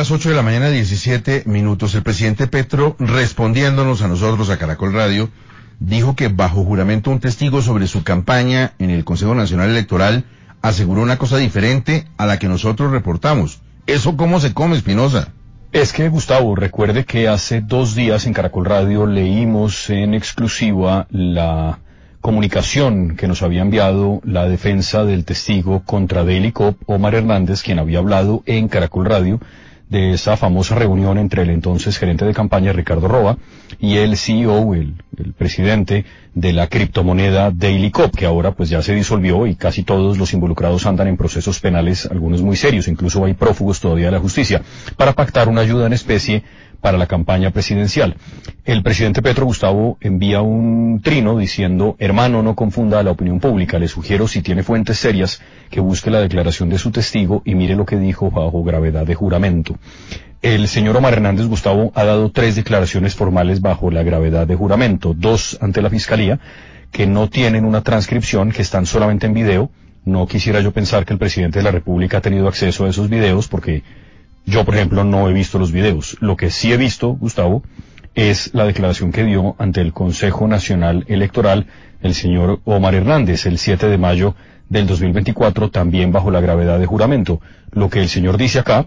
las 8 de la mañana, 17 minutos. El presidente Petro, respondiéndonos a nosotros, a Caracol Radio, dijo que bajo juramento un testigo sobre su campaña en el Consejo Nacional Electoral aseguró una cosa diferente a la que nosotros reportamos. ¿Eso cómo se come, Espinosa? Es que, Gustavo, recuerde que hace 2 días en Caracol Radio leímos en exclusiva la comunicación que nos había enviado la defensa del testigo contra Daily Cop, Omar Hernández, quien había hablado en Caracol Radio de esa famosa reunión entre el entonces gerente de campaña Ricardo Roa y el CEO, el presidente de la criptomoneda Daily Cop, que ahora pues ya se disolvió y casi todos los involucrados andan en procesos penales, algunos muy serios, incluso hay prófugos todavía de la justicia, para pactar una ayuda en especie para la campaña presidencial. El presidente Petro, Gustavo, envía un trino diciendo: hermano, no confunda a la opinión pública, le sugiero, si tiene fuentes serias, que busque la declaración de su testigo y mire lo que dijo bajo gravedad de juramento. El señor Omar Hernández, Gustavo, ha dado 3 declaraciones formales bajo la gravedad de juramento, 2 ante la Fiscalía, que no tienen una transcripción, que están solamente en video. No quisiera yo pensar que el presidente de la República ha tenido acceso a esos videos, porque yo, por ejemplo, no he visto los videos. Lo que sí he visto, Gustavo, es la declaración que dio ante el Consejo Nacional Electoral el señor Omar Hernández el 7 de mayo del 2024, también bajo la gravedad de juramento. Lo que el señor dice acá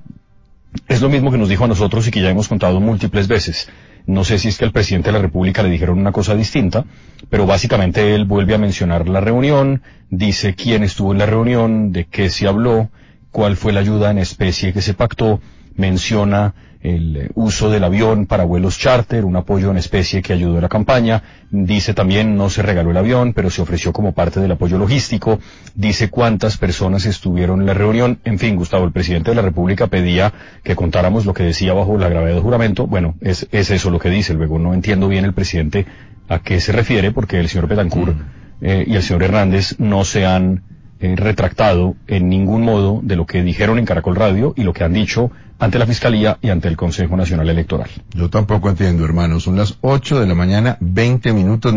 es lo mismo que nos dijo a nosotros y que ya hemos contado múltiples veces. No sé si es que al presidente de la República le dijeron una cosa distinta, pero básicamente él vuelve a mencionar la reunión, dice quién estuvo en la reunión, de qué se habló, cuál fue la ayuda en especie que se pactó, menciona el uso del avión para vuelos charter, un apoyo en especie que ayudó a la campaña, dice también no se regaló el avión, pero se ofreció como parte del apoyo logístico, dice cuántas personas estuvieron en la reunión. En fin, Gustavo, el presidente de la República pedía que contáramos lo que decía bajo la gravedad de juramento. Bueno, es eso lo que dice. Luego no entiendo bien el presidente a qué se refiere, porque el señor Betancourt y el señor Hernández no se han retractado en ningún modo de lo que dijeron en Caracol Radio y lo que han dicho ante la Fiscalía y ante el Consejo Nacional Electoral. Yo tampoco entiendo, hermano. Son las 8 de la mañana, 20 minutos.